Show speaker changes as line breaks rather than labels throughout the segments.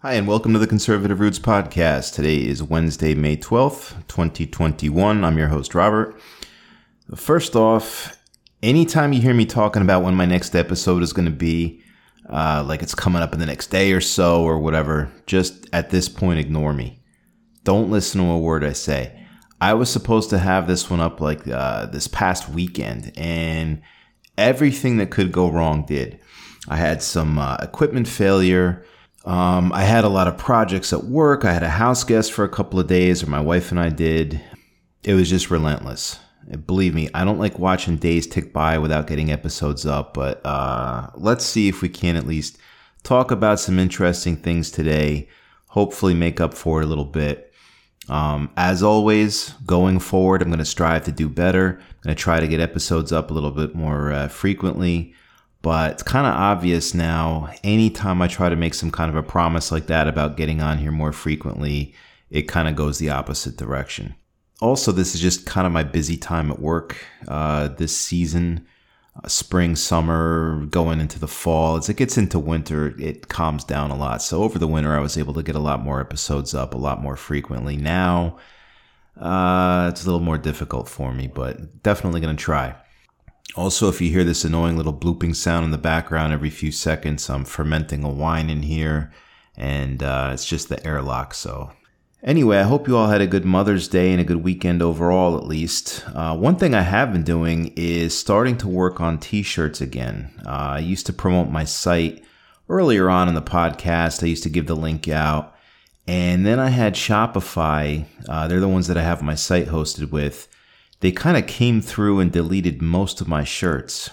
Hi, and welcome to the Conservative Roots Podcast. Today is Wednesday, May 12th, 2021. I'm your host, Robert. First off, anytime you hear me talking about when my next episode is going to be, like it's coming up in the next day or so or whatever, just at this point, ignore me. Don't listen to a word I say. I was supposed to have this one up like this past weekend, and everything that could go wrong did. I had some equipment failure. I had a lot of projects at work. I had a house guest for a couple of days, or my wife and I did. It was just relentless. Believe me, I don't like watching days tick by without getting episodes up, but let's see if we can at least talk about some interesting things today, hopefully make up for it a little bit. As always, going forward, I'm going to strive to do better. I'm going to try to get episodes up a little bit more frequently. But it's kind of obvious now, anytime I try to make some kind of a promise like that about getting on here more frequently, it kind of goes the opposite direction. Also, this is just kind of my busy time at work this season, spring, summer, going into the fall. As it gets into winter, it calms down a lot. So over the winter, I was able to get a lot more episodes up a lot more frequently. Now, it's a little more difficult for me, but definitely going to try. Also, if you hear this annoying little blooping sound in the background every few seconds, I'm fermenting a wine in here, and it's just the airlock. So anyway, I hope you all had a good Mother's Day and a good weekend overall, at least. One thing I have been doing is starting to work on t-shirts again. I used to promote my site earlier on in the podcast. I used to give the link out, and then I had Shopify. They're the ones that I have my site hosted with. They kind of came through and deleted most of my shirts.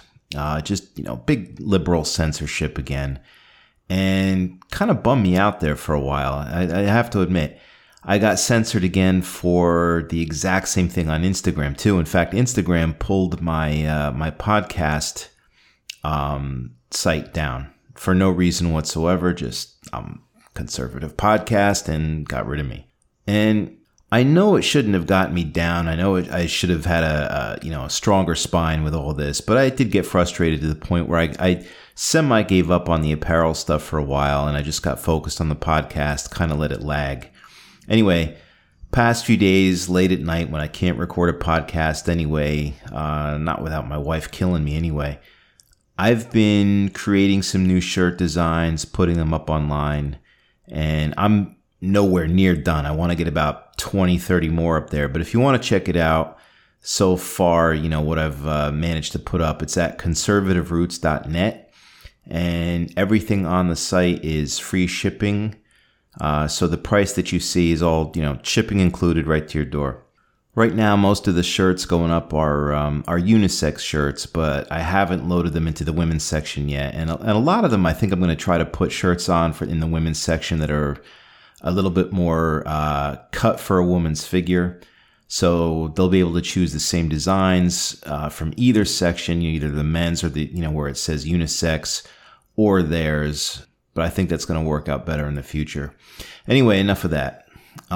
Big liberal censorship again. And kind of bummed me out there for a while. I have to admit, I got censored again for the exact same thing on Instagram too. In fact, Instagram pulled my my podcast site down for no reason whatsoever. Just conservative podcast, and got rid of me. And I know it shouldn't have gotten me down. I know I should have had a stronger spine with all this, but I did get frustrated to the point where I semi gave up on the apparel stuff for a while, and I just got focused on the podcast, kind of let it lag. Anyway, past few days, late at night when I can't record a podcast anyway, not without my wife killing me anyway, I've been creating some new shirt designs, putting them up online, and I'm nowhere near done. I want to get about 20, 30 more up there. But if you want to check it out, so far, what I've managed to put up, it's at conservativeroots.net. And everything on the site is free shipping. So the price that you see is all, shipping included right to your door. Right now, most of the shirts going up are unisex shirts, but I haven't loaded them into the women's section yet. And a lot of them, I think I'm going to try to put shirts on in the women's section that are a little bit more cut for a woman's figure. So they'll be able to choose the same designs from either section, either the men's or the, where it says unisex or theirs. But I think that's going to work out better in the future. Anyway, enough of that.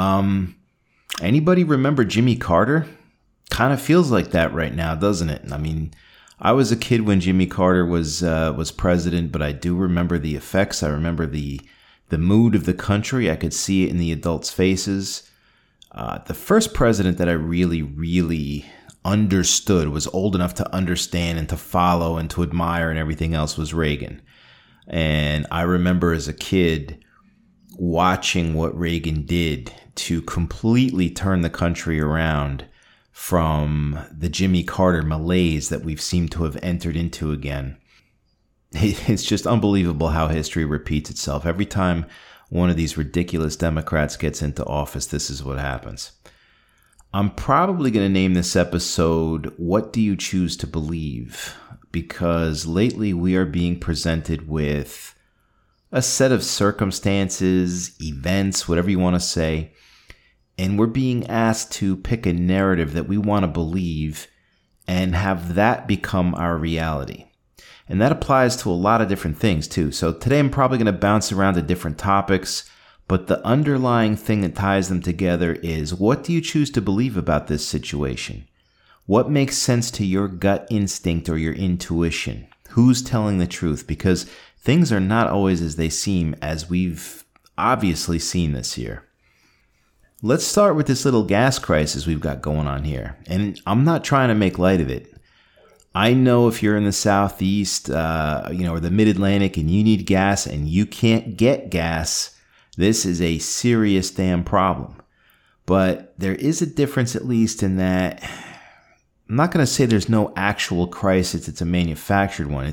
Anybody remember Jimmy Carter? Kind of feels like that right now, doesn't it? I mean, I was a kid when Jimmy Carter was president, but I do remember the effects. I remember the mood of the country. I could see it in the adults' faces. The first president that I really, really understood, was old enough to understand and to follow and to admire and everything else, was Reagan. And I remember as a kid watching what Reagan did to completely turn the country around from the Jimmy Carter malaise that we've seemed to have entered into again. It's just unbelievable how history repeats itself. Every time one of these ridiculous Democrats gets into office, this is what happens. I'm probably going to name this episode, What Do You Choose to Believe? Because lately we are being presented with a set of circumstances, events, whatever you want to say, and we're being asked to pick a narrative that we want to believe and have that become our reality. And that applies to a lot of different things too. So today I'm probably going to bounce around to different topics, but the underlying thing that ties them together is, what do you choose to believe about this situation? What makes sense to your gut instinct or your intuition? Who's telling the truth? Because things are not always as they seem, as we've obviously seen this year. Let's start with this little gas crisis we've got going on here. And I'm not trying to make light of it. I know if you're in the Southeast, or the Mid-Atlantic and you need gas and you can't get gas, this is a serious damn problem. But there is a difference, at least, in that I'm not going to say there's no actual crisis. It's a manufactured one.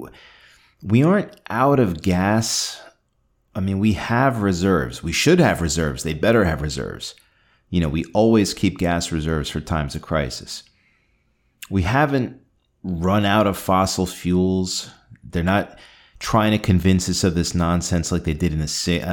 We aren't out of gas. I mean, we have reserves. We should have reserves. They better have reserves. We always keep gas reserves for times of crisis. We haven't run out of fossil fuels. They're not trying to convince us of this nonsense like they did in the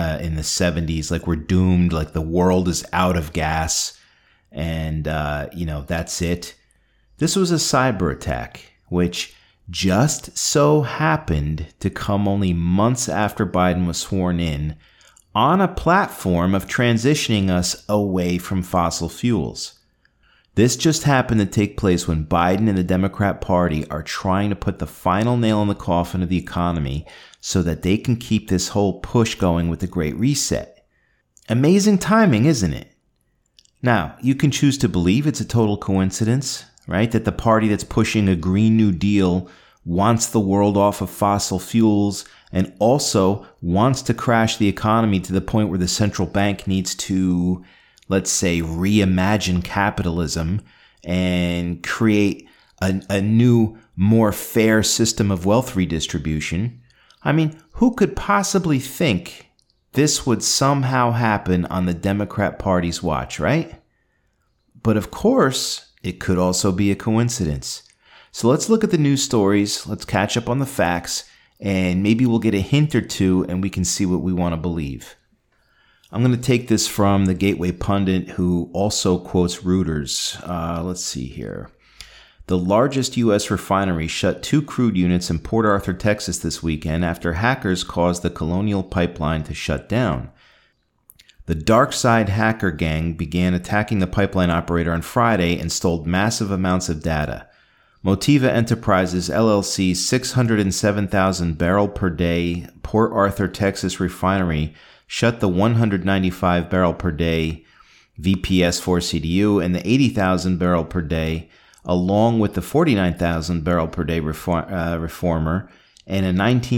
70s, like we're doomed, like the world is out of gas, and that's it. This was a cyber attack, which just so happened to come only months after Biden was sworn in, on a platform of transitioning us away from fossil fuels. This just happened to take place when Biden and the Democrat Party are trying to put the final nail in the coffin of the economy so that they can keep this whole push going with the Great Reset. Amazing timing, isn't it? Now, you can choose to believe it's a total coincidence, right? That the party that's pushing a Green New Deal wants the world off of fossil fuels and also wants to crash the economy to the point where the central bank needs to, let's say, reimagine capitalism and create a new, more fair system of wealth redistribution. I mean, who could possibly think this would somehow happen on the Democrat Party's watch, right? But of course, it could also be a coincidence. So let's look at the news stories, let's catch up on the facts, and maybe we'll get a hint or two and we can see what we want to believe. I'm going to take this from the Gateway Pundit, who also quotes Reuters. Let's see here. The largest U.S. refinery shut 2 crude units in Port Arthur, Texas this weekend after hackers caused the Colonial Pipeline to shut down. The DarkSide hacker gang began attacking the pipeline operator on Friday and stole massive amounts of data. Motiva Enterprises LLC's 607,000 barrel per day Port Arthur, Texas refinery shut the 195 barrel per day VPS 4CDU and the 80,000 barrel per day, along with the 49,000 barrel per day reformer and a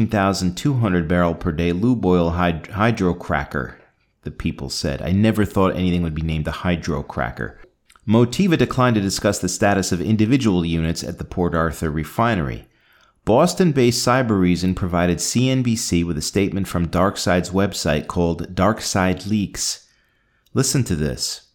19,200 barrel per day lube oil hydrocracker, the people said. I never thought anything would be named a hydrocracker. Motiva declined to discuss the status of individual units at the Port Arthur refinery. Boston-based Cybereason provided CNBC with a statement from DarkSide's website called DarkSide Leaks. Listen to this.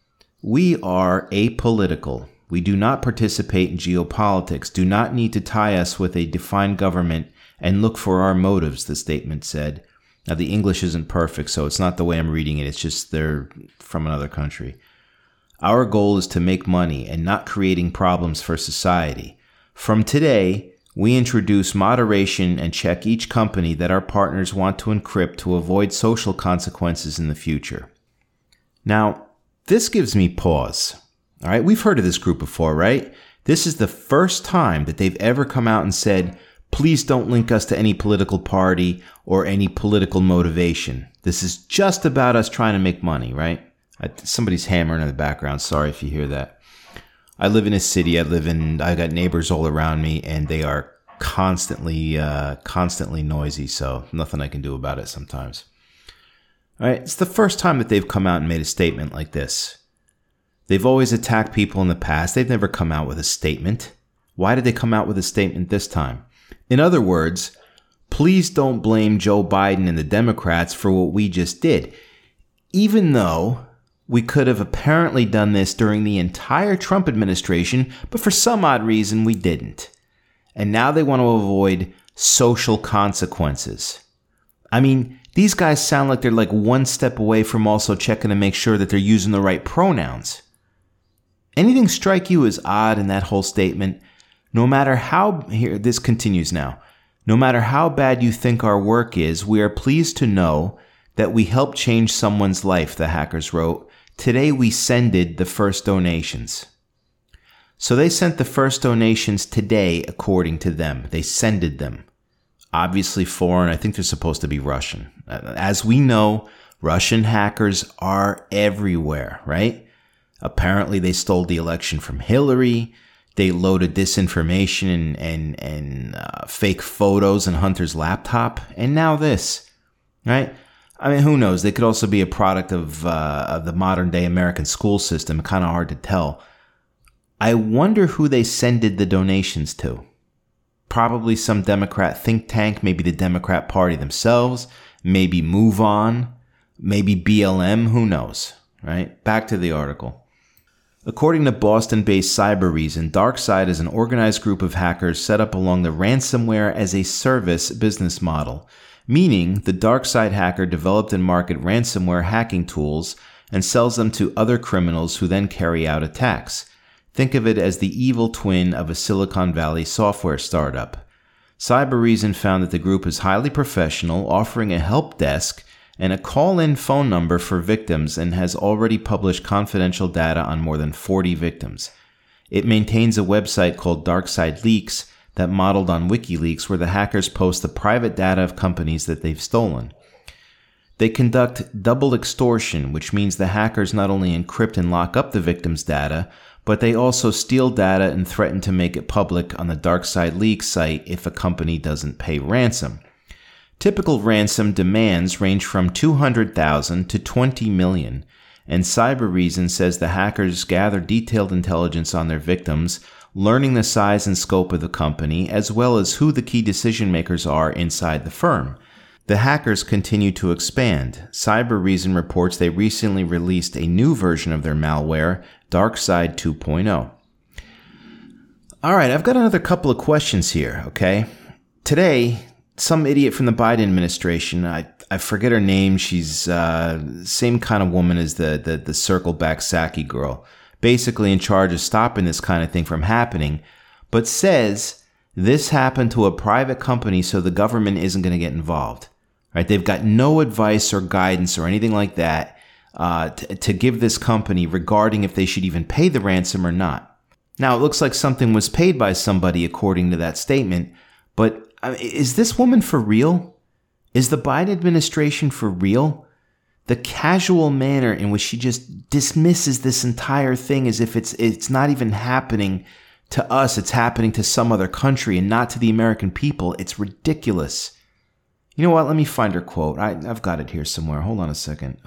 We are apolitical. We do not participate in geopolitics, do not need to tie us with a defined government, and look for our motives, the statement said. Now, the English isn't perfect, so it's not the way I'm reading it. It's just they're from another country. Our goal is to make money and not creating problems for society. From today, we introduce moderation and check each company that our partners want to encrypt to avoid social consequences in the future. Now, this gives me pause. All right, we've heard of this group before, right? This is the first time that they've ever come out and said, please don't link us to any political party or any political motivation. This is just about us trying to make money, right? Somebody's hammering in the background. Sorry if you hear that. I live in a city. I got neighbors all around me, and they are constantly noisy. So nothing I can do about it sometimes. All right. It's the first time that they've come out and made a statement like this. They've always attacked people in the past. They've never come out with a statement. Why did they come out with a statement this time? In other words, please don't blame Joe Biden and the Democrats for what we just did. Even though we could have apparently done this during the entire Trump administration, but for some odd reason we didn't. And now they want to avoid social consequences. I mean, these guys sound like they're like one step away from also checking to make sure that they're using the right pronouns. Anything strike you as odd in that whole statement? No matter how, here, this continues now. No matter how bad you think our work is, we are pleased to know that we helped change someone's life, the hackers wrote. Today we sended the first donations. So they sent the first donations today, according to them. They sended them. obviously foreign. I think they're supposed to be Russian. As we know, Russian hackers are everywhere, right? Apparently, they stole the election from Hillary. They loaded disinformation and fake photos in Hunter's laptop. And now this, right? I mean, who knows? They could also be a product of the modern day American school system. Kind of hard to tell. I wonder who they sended the donations to. Probably some Democrat think tank, maybe the Democrat Party themselves, maybe Move On, maybe BLM, who knows, right? Back to the article. According to Boston-based Cybereason, DarkSide is an organized group of hackers set up along the ransomware as a service business model, meaning the DarkSide hacker developed and market ransomware hacking tools and sells them to other criminals who then carry out attacks. Think of it as the evil twin of a Silicon Valley software startup. Cybereason found that the group is highly professional, offering a help desk and a call-in phone number for victims, and has already published confidential data on more than 40 victims. It maintains a website called DarkSide Leaks that modeled on WikiLeaks, where the hackers post the private data of companies that they've stolen. They conduct double extortion, which means the hackers not only encrypt and lock up the victim's data, but they also steal data and threaten to make it public on the DarkSide Leaks site if a company doesn't pay ransom. Typical ransom demands range from $200,000 to $20 million, and Cybereason says the hackers gather detailed intelligence on their victims, learning the size and scope of the company, as well as who the key decision makers are inside the firm. The hackers continue to expand. Cybereason reports they recently released a new version of their malware, DarkSide 2.0. All right, I've got another couple of questions here, okay? Today, some idiot from the Biden administration, I forget her name, she's same kind of woman as the circle back Psaki girl, basically in charge of stopping this kind of thing from happening, but says this happened to a private company so the government isn't going to get involved. Right? They've got no advice or guidance or anything like that to give this company regarding if they should even pay the ransom or not. Now, it looks like something was paid by somebody according to that statement, but is this woman for real? Is the Biden administration for real? The casual manner in which she just dismisses this entire thing as if it's not even happening to us, it's happening to some other country and not to the American people. It's ridiculous. You know what? Let me find her quote. I've got it here somewhere. Hold on a second.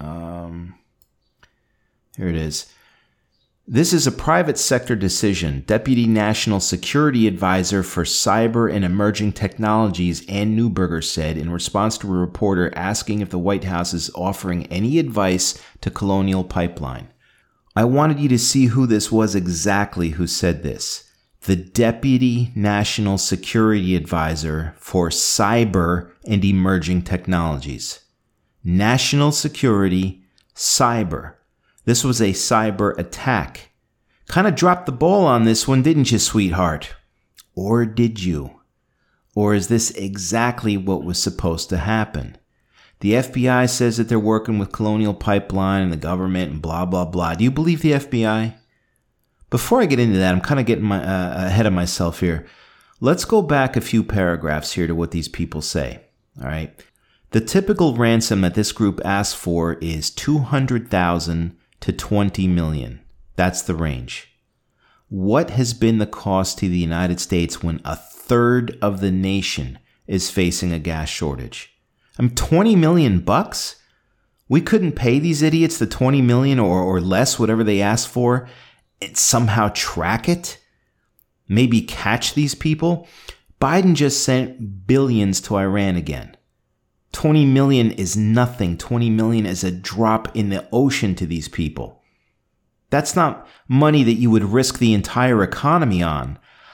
Here it is. This is a private sector decision. Deputy National Security Advisor for Cyber and Emerging Technologies Ann Neuberger said in response to a reporter asking if the White House is offering any advice to Colonial Pipeline. I wanted you to see who this was exactly who said this. The Deputy National Security Advisor for Cyber and Emerging Technologies. National Security, Cyber. This was a cyber attack. Kind of dropped the ball on this one, didn't you, sweetheart? Or did you? Or is this exactly what was supposed to happen? The FBI says that they're working with Colonial Pipeline and the government and blah, blah, blah. Do you believe the FBI? Before I get into that, I'm kind of getting ahead of myself here. Let's go back a few paragraphs here to what these people say. All right. The typical ransom that this group asks for is $200,000 to $20 million. That's the range. What has been the cost to the United States when a third of the nation is facing a gas shortage? $20 million bucks? We couldn't pay these idiots the $20 million or less, whatever they asked for, and somehow track it? Maybe catch these people? Biden just sent billions to Iran again. 20 million is nothing. 20 million is a drop in the ocean to these people. That's not money that you would risk the entire economy on,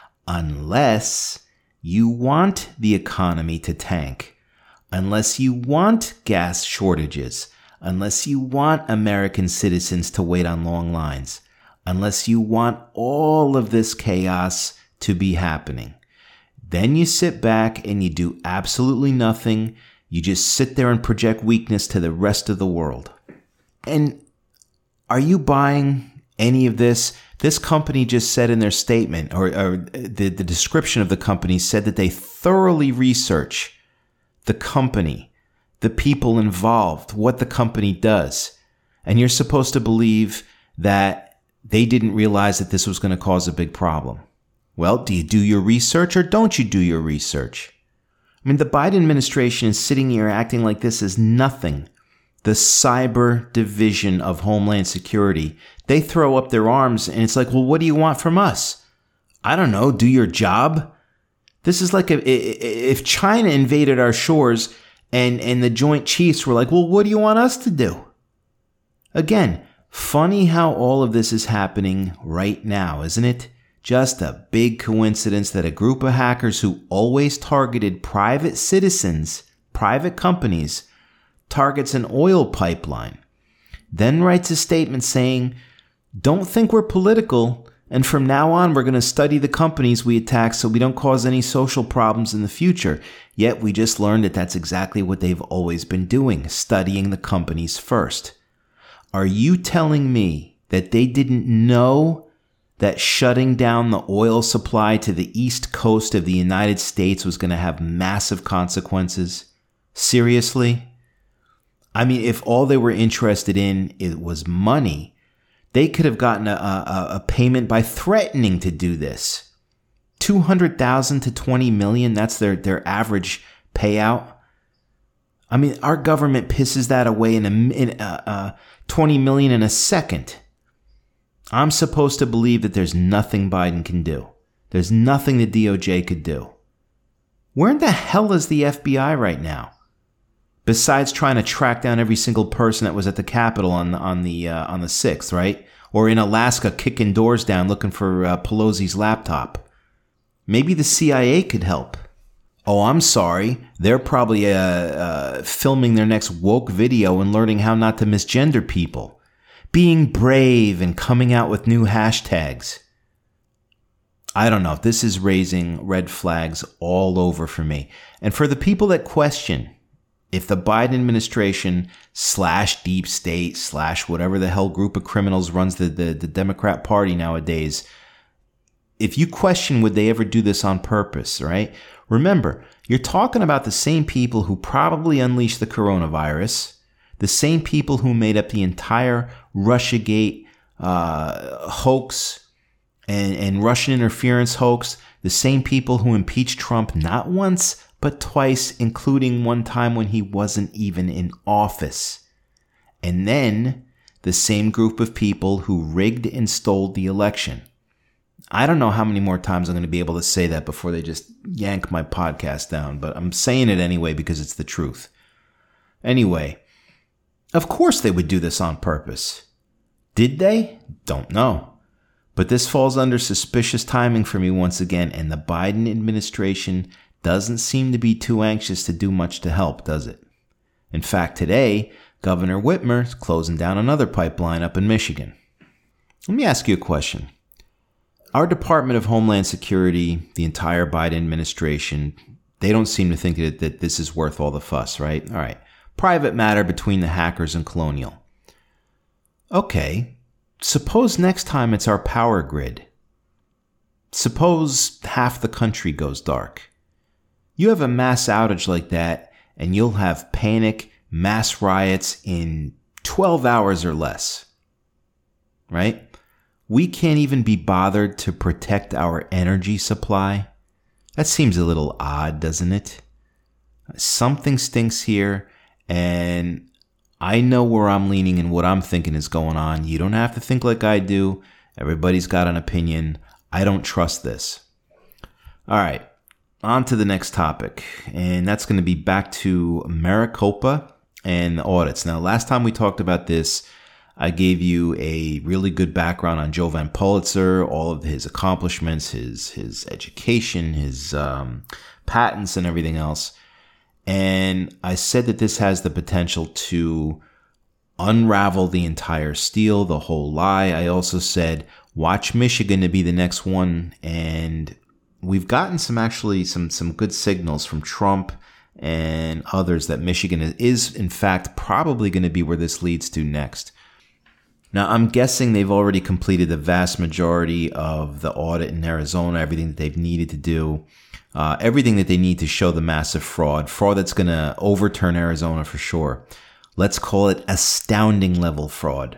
unless you want the economy to tank, unless you want gas shortages, unless you want American citizens to wait on long lines, unless you want all of this chaos to be happening. Then you sit back and you do absolutely nothing. You just sit there and project weakness to the rest of the world. And are you buying any of this? This company just said in their statement, or the description of the company said that they thoroughly research the company, the people involved, what the company does. And you're supposed to believe that they didn't realize that this was going to cause a big problem. Well, do you do your research or don't you do your research? I mean, the Biden administration is sitting here acting like this is nothing. The cyber division of Homeland Security, they throw up their arms and it's like, well, what do you want from us? I don't know, do your job? This is like if China invaded our shores and the Joint Chiefs were like, well, what do you want us to do? Again, funny how all of this is happening right now, isn't it? Just a big coincidence that a group of hackers who always targeted private citizens, private companies, targets an oil pipeline, then writes a statement saying, don't think we're political, and from now on we're going to study the companies we attack so we don't cause any social problems in the future. Yet we just learned that that's exactly what they've always been doing, studying the companies first. Are you telling me that they didn't know that shutting down the oil supply to the east coast of the United States was going to have massive consequences? Seriously? I mean, if all they were interested in it was money, they could have gotten a payment by threatening to do this. $200,000 to $20 million, that's their average payout. I mean, our government pisses that away in $20 million in a second. I'm supposed to believe that there's nothing Biden can do. There's nothing the DOJ could do. Where in the hell is the FBI right now? Besides trying to track down every single person that was at the Capitol on the 6th, right? Or in Alaska kicking doors down looking for Pelosi's laptop. Maybe the CIA could help. Oh, I'm sorry. They're probably filming their next woke video and learning how not to misgender people. Being brave and coming out with new hashtags. I don't know. This is raising red flags all over for me. And for the people that question if the Biden administration / deep state / whatever the hell group of criminals runs the Democrat Party nowadays, if you question would they ever do this on purpose, right? Remember, you're talking about the same people who probably unleashed the coronavirus, the same people who made up the entire Russiagate hoax and Russian interference hoax, the same people who impeached Trump not once, but twice, including one time when he wasn't even in office. And then the same group of people who rigged and stole the election. I don't know how many more times I'm going to be able to say that before they just yank my podcast down, but I'm saying it anyway because it's the truth. Anyway, of course they would do this on purpose. Did they? Don't know. But this falls under suspicious timing for me once again, and the Biden administration doesn't seem to be too anxious to do much to help, does it? In fact, today, Governor Whitmer is closing down another pipeline up in Michigan. Let me ask you a question. Our Department of Homeland Security, the entire Biden administration, they don't seem to think that this is worth all the fuss, right? All right. Private matter between the hackers and Colonial. Okay. Suppose next time it's our power grid. Suppose half the country goes dark. You have a mass outage like that, and you'll have panic, mass riots in 12 hours or less. Right? We can't even be bothered to protect our energy supply. That seems a little odd, doesn't it? Something stinks here, and I know where I'm leaning and what I'm thinking is going on. You don't have to think like I do. Everybody's got an opinion. I don't trust this. All right, on to the next topic, and that's going to be back to Maricopa and the audits. Now, last time we talked about this, I gave you a really good background on Jovan Pulitzer, all of his accomplishments, his education, his patents, and everything else. And I said that this has the potential to unravel the entire steal, the whole lie. I also said, watch Michigan to be the next one. And we've gotten some good signals from Trump and others that Michigan is in fact probably going to be where this leads to next. Now, I'm guessing they've already completed the vast majority of the audit in Arizona, everything that they've needed to do. everything that they need to show the massive fraud that's going to overturn Arizona for sure. Let's call it astounding level fraud.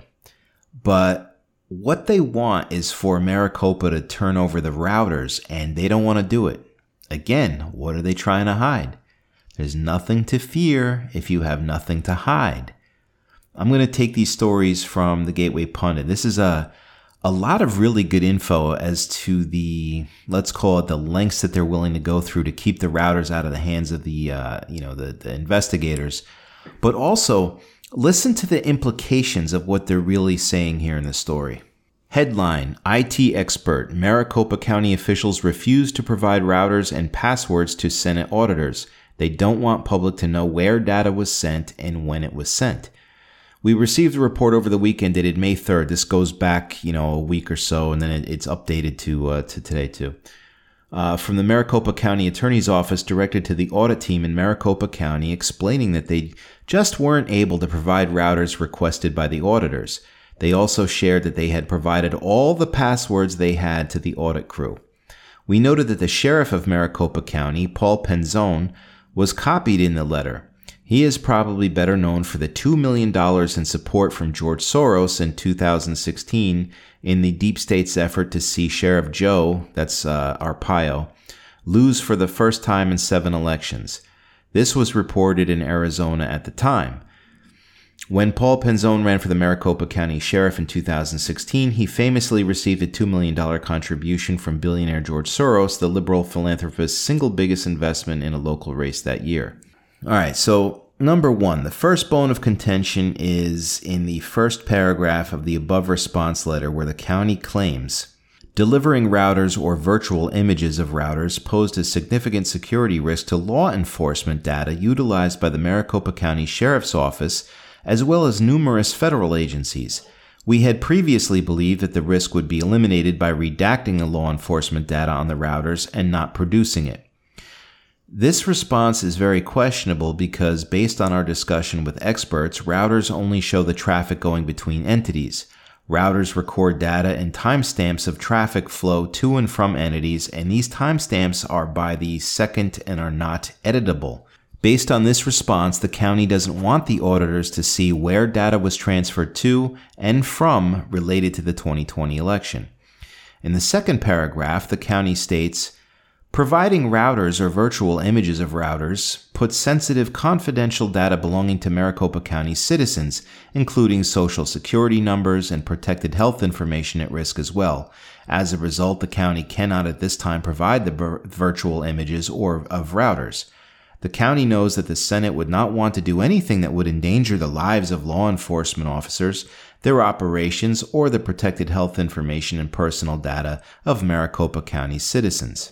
But what they want is for Maricopa to turn over the routers, and they don't want to do it. Again, what are they trying to hide? There's nothing to fear if you have nothing to hide. I'm going to take these stories from the Gateway Pundit. This is a lot of really good info as to the, let's call it the lengths that they're willing to go through to keep the routers out of the hands of the investigators. But also, listen to the implications of what they're really saying here in the story. Headline, IT expert, Maricopa County officials refuse to provide routers and passwords to Senate auditors. They don't want public to know where data was sent and when it was sent. We received a report over the weekend dated May 3rd. This goes back, a week or so, and then it's updated to today too. From the Maricopa County Attorney's Office directed to the audit team in Maricopa County, explaining that they just weren't able to provide routers requested by the auditors. They also shared that they had provided all the passwords they had to the audit crew. We noted that the sheriff of Maricopa County, Paul Penzone, was copied in the letter. He is probably better known for the $2 million in support from George Soros in 2016 in the deep state's effort to see Sheriff Joe, that's Arpaio, lose for the first time in 7 elections. This was reported in Arizona at the time. When Paul Penzone ran for the Maricopa County Sheriff in 2016, he famously received a $2 million contribution from billionaire George Soros, the liberal philanthropist's single biggest investment in a local race that year. All right, so number one, the first bone of contention is in the first paragraph of the above response letter where the county claims delivering routers or virtual images of routers posed a significant security risk to law enforcement data utilized by the Maricopa County Sheriff's Office as well as numerous federal agencies. We had previously believed that the risk would be eliminated by redacting the law enforcement data on the routers and not producing it. This response is very questionable because, based on our discussion with experts, routers only show the traffic going between entities. Routers record data and timestamps of traffic flow to and from entities, and these timestamps are by the second and are not editable. Based on this response, the county doesn't want the auditors to see where data was transferred to and from related to the 2020 election. In the second paragraph, the county states, providing routers or virtual images of routers puts sensitive confidential data belonging to Maricopa County citizens, including social security numbers and protected health information at risk as well. As a result, the county cannot at this time provide the virtual images or of routers. The county knows that the Senate would not want to do anything that would endanger the lives of law enforcement officers, their operations, or the protected health information and personal data of Maricopa County citizens.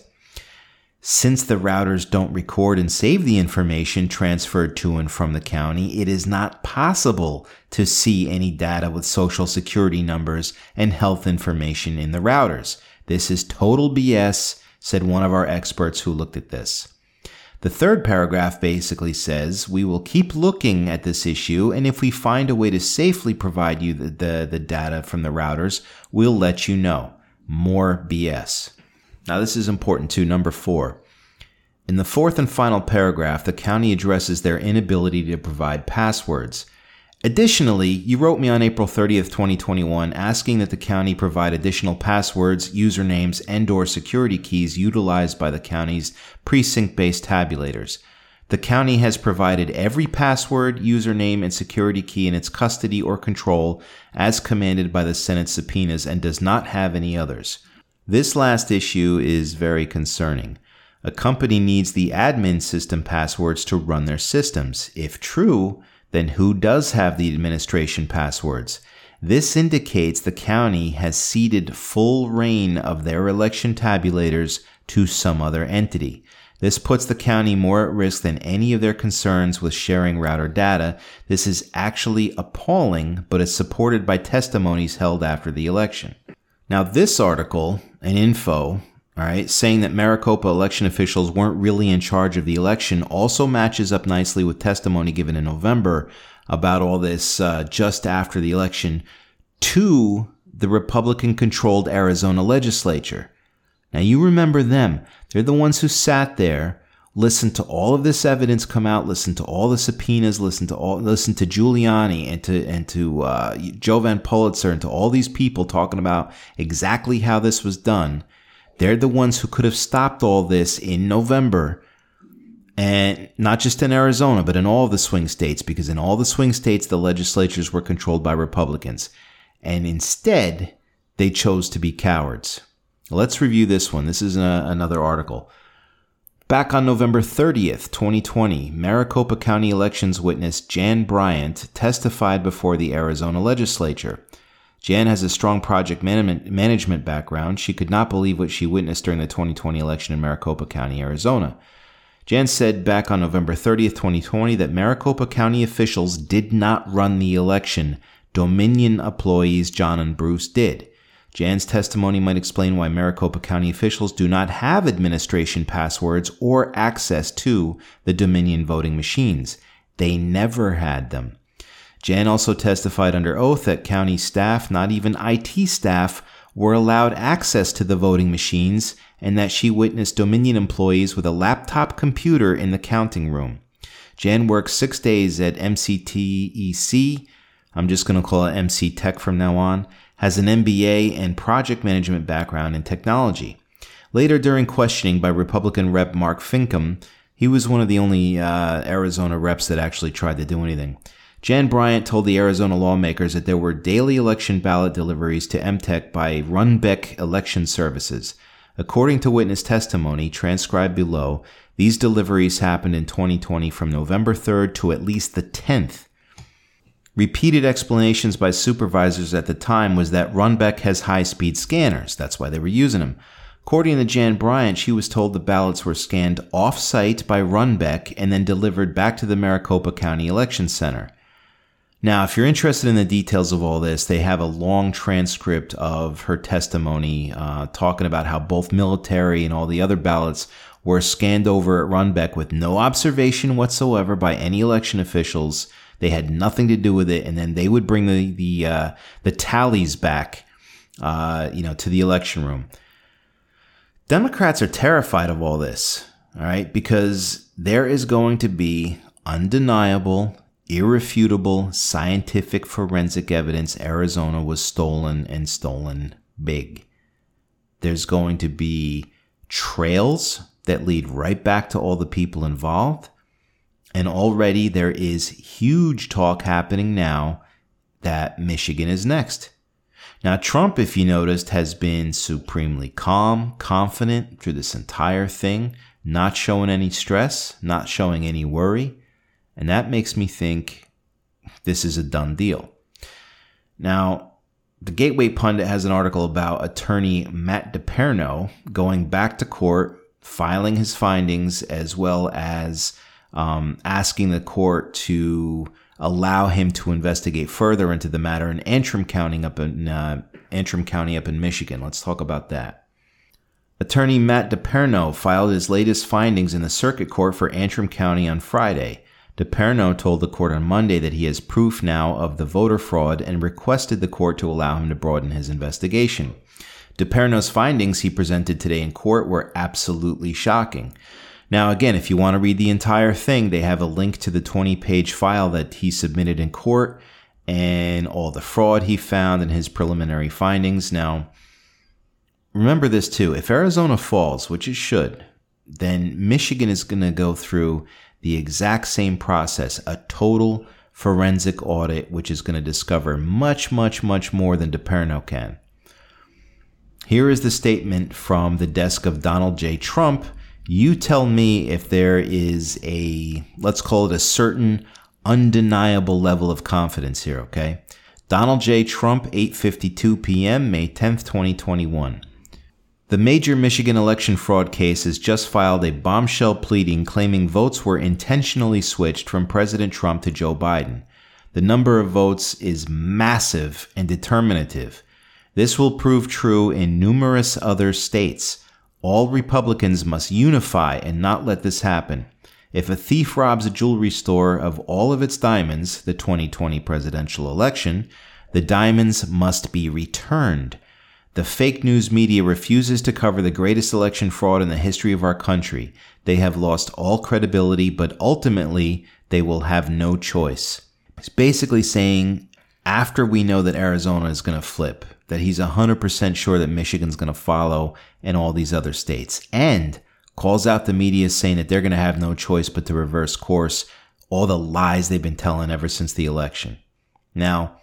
Since the routers don't record and save the information transferred to and from the county, it is not possible to see any data with social security numbers and health information in the routers. This is total BS, said one of our experts who looked at this. The third paragraph basically says, we will keep looking at this issue, and if we find a way to safely provide you the data from the routers, we'll let you know. More BS. Now, this is important too. Number 4. In the fourth and final paragraph, the county addresses their inability to provide passwords. Additionally, you wrote me on April 30th, 2021, asking that the county provide additional passwords, usernames, and/or security keys utilized by the county's precinct-based tabulators. The county has provided every password, username, and security key in its custody or control as commanded by the Senate subpoenas and does not have any others. This last issue is very concerning. A company needs the admin system passwords to run their systems. If true, then who does have the administration passwords? This indicates the county has ceded full reign of their election tabulators to some other entity. This puts the county more at risk than any of their concerns with sharing router data. This is actually appalling, but is supported by testimonies held after the election. Now, this article and info, saying that Maricopa election officials weren't really in charge of the election also matches up nicely with testimony given in November about all this just after the election to the Republican-controlled Arizona legislature. Now you remember them. They're the ones who sat there, listened to all of this evidence come out, listened to all the subpoenas, listened to Giuliani and to Jovan Pulitzer and to all these people talking about exactly how this was done. They're the ones who could have stopped all this in November. And not just in Arizona, but in all of the swing states, because in all the swing states, the legislatures were controlled by Republicans. And instead, they chose to be cowards. Let's review this one. This is another article. Back on November 30th, 2020, Maricopa County elections witness Jan Bryant testified before the Arizona legislature. Jan has a strong project management background. She could not believe what she witnessed during the 2020 election in Maricopa County, Arizona. Jan said back on November 30th, 2020, that Maricopa County officials did not run the election. Dominion employees John and Bruce did. Jan's testimony might explain why Maricopa County officials do not have administration passwords or access to the Dominion voting machines. They never had them. Jan also testified under oath that county staff, not even IT staff, were allowed access to the voting machines, and that she witnessed Dominion employees with a laptop computer in the counting room. Jan worked 6 days at MCTEC. I'm just going to call it MC Tech from now on. Has an MBA and project management background in technology. Later, during questioning by Republican Rep. Mark Finchem, he was one of the only Arizona reps that actually tried to do anything. Jan Bryant told the Arizona lawmakers that there were daily election ballot deliveries to MTech by Runbeck Election Services. According to witness testimony transcribed below, these deliveries happened in 2020 from November 3rd to at least the 10th. Repeated explanations by supervisors at the time was that Runbeck has high-speed scanners. That's why they were using them. According to Jan Bryant, she was told the ballots were scanned off-site by Runbeck and then delivered back to the Maricopa County Election Center. Now, if you're interested in the details of all this, they have a long transcript of her testimony talking about how both military and all the other ballots were scanned over at Runbeck with no observation whatsoever by any election officials. They had nothing to do with it, and then they would bring the tallies back, to the election room. Democrats are terrified of all this, all right, because there is going to be undeniable, irrefutable scientific forensic evidence Arizona was stolen and stolen big. There's going to be trails that lead right back to all the people involved. And already there is huge talk happening now that Michigan is next. Now, Trump, if you noticed, has been supremely calm, confident through this entire thing, not showing any stress, not showing any worry. And that makes me think this is a done deal. Now, the Gateway Pundit has an article about attorney Matt DePerno going back to court, filing his findings, as well as asking the court to allow him to investigate further into the matter in Antrim County up in Michigan. Let's talk about that. Attorney Matt DePerno filed his latest findings in the circuit court for Antrim County on Friday. DePerno told the court on Monday that he has proof now of the voter fraud and requested the court to allow him to broaden his investigation. DePerno's findings he presented today in court were absolutely shocking. Now, again, if you want to read the entire thing, they have a link to the 20-page file that he submitted in court and all the fraud he found and his preliminary findings. Now, remember this too. If Arizona falls, which it should, then Michigan is going to go through the exact same process, a total forensic audit, which is going to discover much, much, much more than DePerno can. Here is the statement from the desk of Donald J. Trump. You tell me if there is let's call it a certain undeniable level of confidence here, okay? Donald J. Trump, 8:52 p.m., May 10th, 2021. The major Michigan election fraud case has just filed a bombshell pleading claiming votes were intentionally switched from President Trump to Joe Biden. The number of votes is massive and determinative. This will prove true in numerous other states. All Republicans must unify and not let this happen. If a thief robs a jewelry store of all of its diamonds, the 2020 presidential election, the diamonds must be returned. The fake news media refuses to cover the greatest election fraud in the history of our country. They have lost all credibility, but ultimately they will have no choice. He's basically saying after we know that Arizona is going to flip, that he's 100% sure that Michigan's going to follow and all these other states, and calls out the media saying that they're going to have no choice but to reverse course, all the lies they've been telling ever since the election. Now,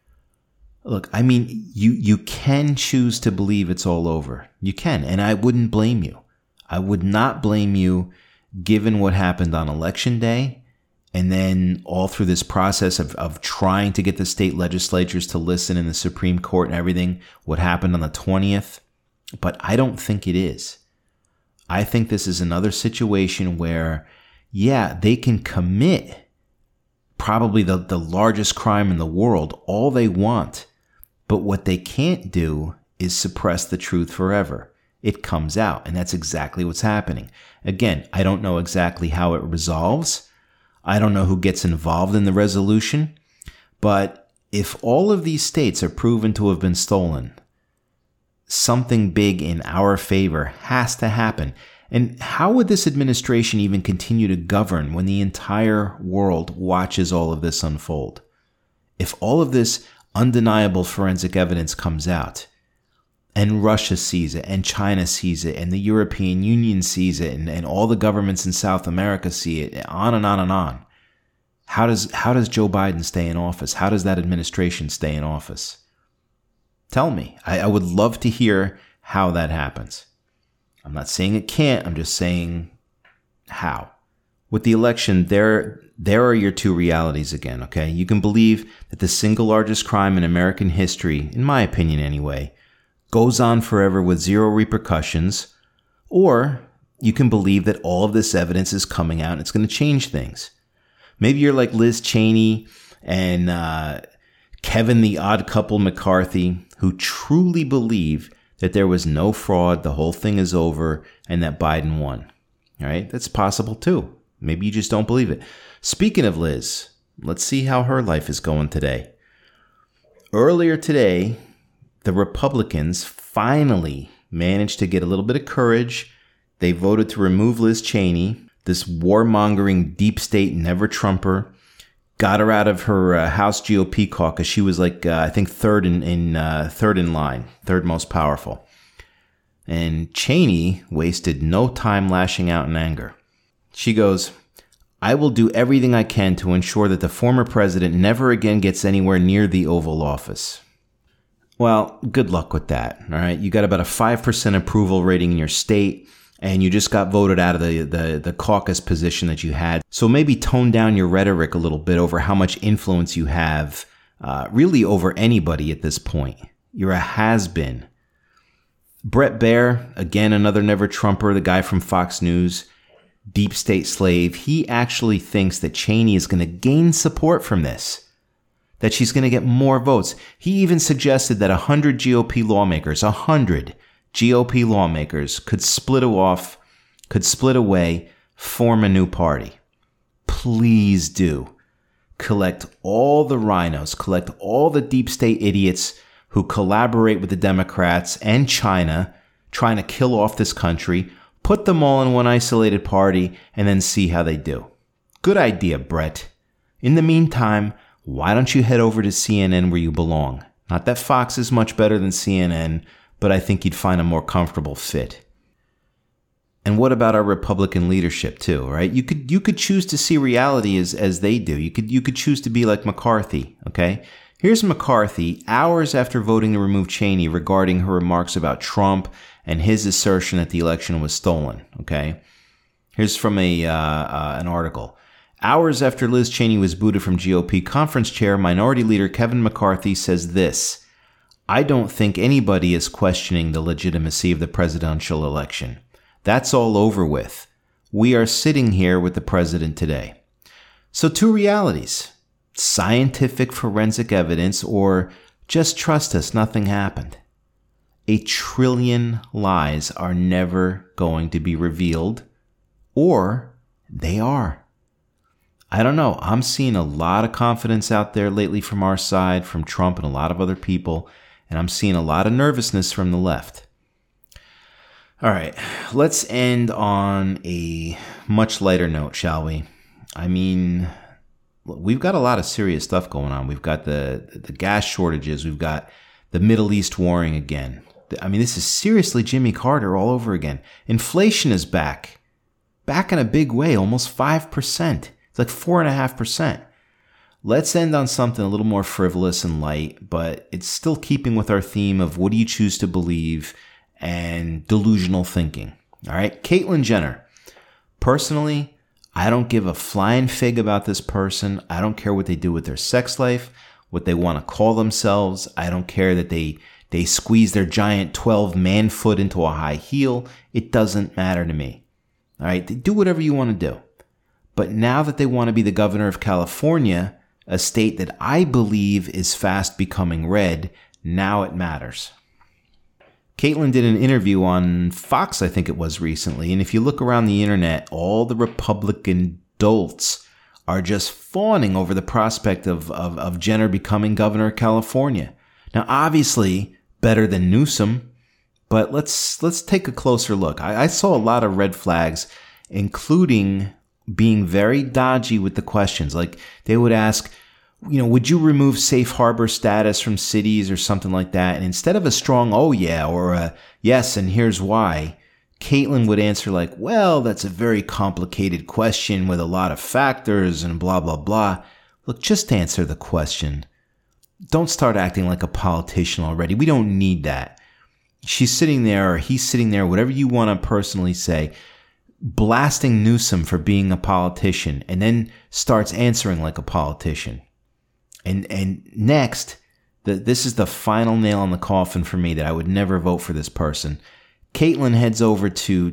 look, I mean, you can choose to believe it's all over. You can, and I wouldn't blame you. I would not blame you given what happened on Election Day and then all through this process of trying to get the state legislatures to listen in the Supreme Court and everything, what happened on the 20th. But I don't think it is. I think this is another situation where, yeah, they can commit probably the largest crime in the world, all they want. But what they can't do is suppress the truth forever. It comes out, and that's exactly what's happening. Again, I don't know exactly how it resolves. I don't know who gets involved in the resolution. But if all of these states are proven to have been stolen, something big in our favor has to happen. And how would this administration even continue to govern when the entire world watches all of this unfold? If all of this undeniable forensic evidence comes out, and Russia sees it, and China sees it, and the European Union sees it, and all the governments in South America see it, on and on and on. How does Joe Biden stay in office? How does that administration stay in office? Tell me. I would love to hear how that happens. I'm not saying it can't. I'm just saying how. With the election, there are your two realities again, okay? You can believe that the single largest crime in American history, in my opinion anyway, goes on forever with zero repercussions, or you can believe that all of this evidence is coming out and it's going to change things. Maybe you're like Liz Cheney and Kevin the Odd Couple McCarthy, who truly believe that there was no fraud, the whole thing is over, and that Biden won. All right, that's possible too. Maybe you just don't believe it. Speaking of Liz, let's see how her life is going today. Earlier today, the Republicans finally managed to get a little bit of courage. They voted to remove Liz Cheney, this warmongering deep state never-Trumper, got her out of her House GOP caucus. She was like, I think third in line, third most powerful. And Cheney wasted no time lashing out in anger. She goes, "I will do everything I can to ensure that the former president never again gets anywhere near the Oval Office." Well, good luck with that, all right? You got about a 5% approval rating in your state, and you just got voted out of the caucus position that you had. So maybe tone down your rhetoric a little bit over how much influence you have, really over anybody at this point. You're a has-been. Bret Baier, again, another never-Trumper, the guy from Fox News, deep state slave, he actually thinks that Cheney is going to gain support from this, that she's going to get more votes. He even suggested that 100 GOP lawmakers, 100 GOP lawmakers could split away, form a new party. Please do. Collect all the rhinos, collect all the deep state idiots who collaborate with the Democrats and China trying to kill off this country, put them all in one isolated party, and then see how they do. Good idea, Brett. In the meantime, why don't you head over to CNN where you belong? Not that Fox is much better than CNN, but I think you'd find a more comfortable fit. And what about our Republican leadership too, right? You could choose to see reality as they do. You could choose to be like McCarthy, okay? Here's McCarthy hours after voting to remove Cheney regarding her remarks about Trump and his assertion that the election was stolen, okay? Here's from an article. Hours after Liz Cheney was booted from GOP conference chair, Minority Leader Kevin McCarthy says this: "I don't think anybody is questioning the legitimacy of the presidential election. That's all over with. We are sitting here with the president today." So two realities: scientific forensic evidence, or just trust us, nothing happened. 1 trillion lies are never going to be revealed, or they are. I don't know. I'm seeing a lot of confidence out there lately from our side, from Trump and a lot of other people. And I'm seeing a lot of nervousness from the left. All right, let's end on a much lighter note, shall we? I mean, we've got a lot of serious stuff going on. We've got the gas shortages. We've got the Middle East warring again. I mean, this is seriously Jimmy Carter all over again. Inflation is back in a big way, almost 5%. It's like 4.5%. Let's end on something a little more frivolous and light, but it's still keeping with our theme of what do you choose to believe and delusional thinking. All right, Caitlyn Jenner. Personally, I don't give a flying fig about this person. I don't care what they do with their sex life, what they want to call themselves. I don't care that they squeeze their giant 12 man foot into a high heel. It doesn't matter to me. All right, they do whatever you want to do. But now that they want to be the governor of California, a state that I believe is fast becoming red, now it matters. Caitlyn did an interview on Fox, I think it was recently, and if you look around the internet, all the Republican dolts are just fawning over the prospect of Jenner becoming governor of California. Now, obviously, better than Newsom, but let's take a closer look. I saw a lot of red flags, including being very dodgy with the questions. Like they would ask, would you remove safe harbor status from cities or something like that? And instead of a strong, oh yeah, or a yes, and here's why, Caitlyn would answer like, well, that's a very complicated question with a lot of factors and blah, blah, blah. Look, just answer the question. Don't start acting like a politician already. We don't need that. She's sitting there or he's sitting there, whatever you want to personally say, blasting Newsom for being a politician, and then starts answering like a politician. And next, this is the final nail on the coffin for me that I would never vote for this person. Caitlyn heads over to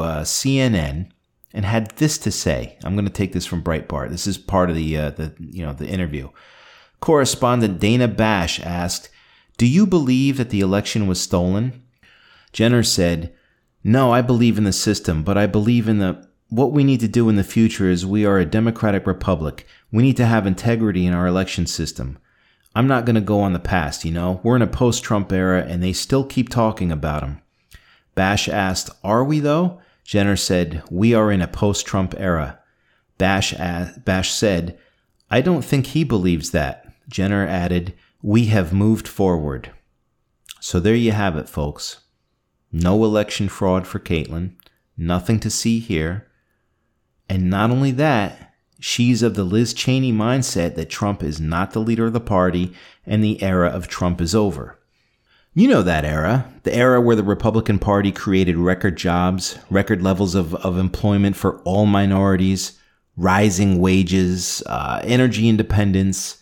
CNN and had this to say. I'm going to take this from Breitbart. This is part of the interview. Correspondent Dana Bash asked, "Do you believe that the election was stolen?" Jenner said, "No, I believe in the system, but I believe in what we need to do in the future is we are a democratic republic. We need to have integrity in our election system. I'm not going to go on the past, We're in a post-Trump era and they still keep talking about him." Bash asked, "Are we though?" Jenner said, "We are in a post-Trump era." Bash said, "I don't think he believes that." Jenner added, "We have moved forward." So there you have it, folks. No election fraud for Caitlyn. Nothing to see here. And not only that, she's of the Liz Cheney mindset that Trump is not the leader of the party and the era of Trump is over. You know that era, the era where the Republican Party created record jobs, record levels of employment for all minorities, rising wages, energy independence,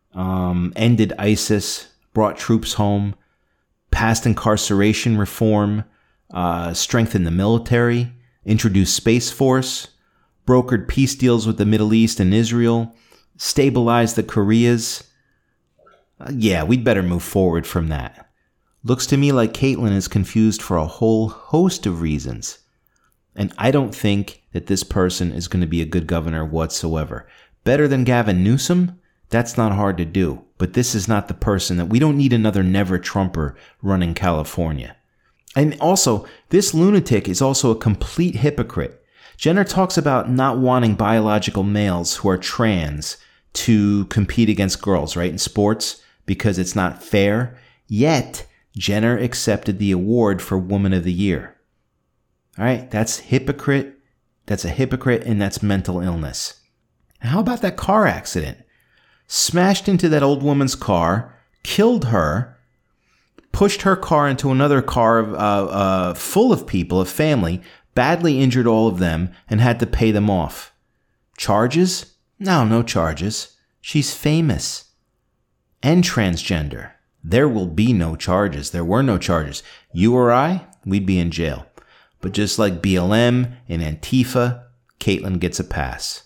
ended ISIS, brought troops home, passed incarceration reform, strengthened the military, introduced Space Force, brokered peace deals with the Middle East and Israel, stabilized the Koreas. Yeah, we'd better move forward from that. Looks to me like Caitlyn is confused for a whole host of reasons. And I don't think that this person is going to be a good governor whatsoever. Better than Gavin Newsom? That's not hard to do. But this is not the person that we don't need another never-Trumper running California. And also, this lunatic is also a complete hypocrite. Jenner talks about not wanting biological males who are trans to compete against girls, right, in sports because it's not fair. Yet, Jenner accepted the award for Woman of the Year. All right, that's hypocrite. That's a hypocrite, and that's mental illness. And how about that car accident? Smashed into that old woman's car, killed her, pushed her car into another car full of people, a family, badly injured all of them, and had to pay them off. Charges? No charges. She's famous. And transgender. There will be no charges. There were no charges. You or I, we'd be in jail. But just like BLM and Antifa, Caitlyn gets a pass.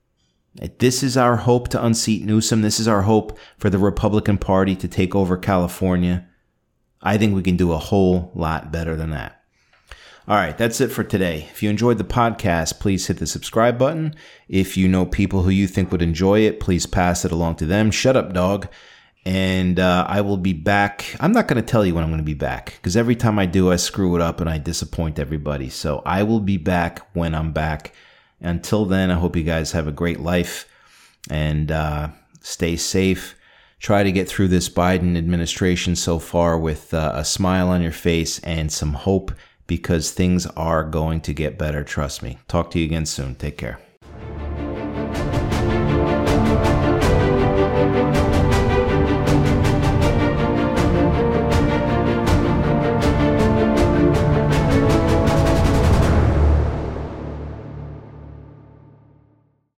This is our hope to unseat Newsom. This is our hope for the Republican Party to take over California. I think we can do a whole lot better than that. All right, that's it for today. If you enjoyed the podcast, please hit the subscribe button. If you know people who you think would enjoy it, please pass it along to them. Shut up, dog. And I will be back. I'm not going to tell you when I'm going to be back, because every time I do, I screw it up and I disappoint everybody. So I will be back when I'm back. Until then, I hope you guys have a great life and stay safe. Try to get through this Biden administration so far with a smile on your face and some hope, because things are going to get better. Trust me. Talk to you again soon. Take care.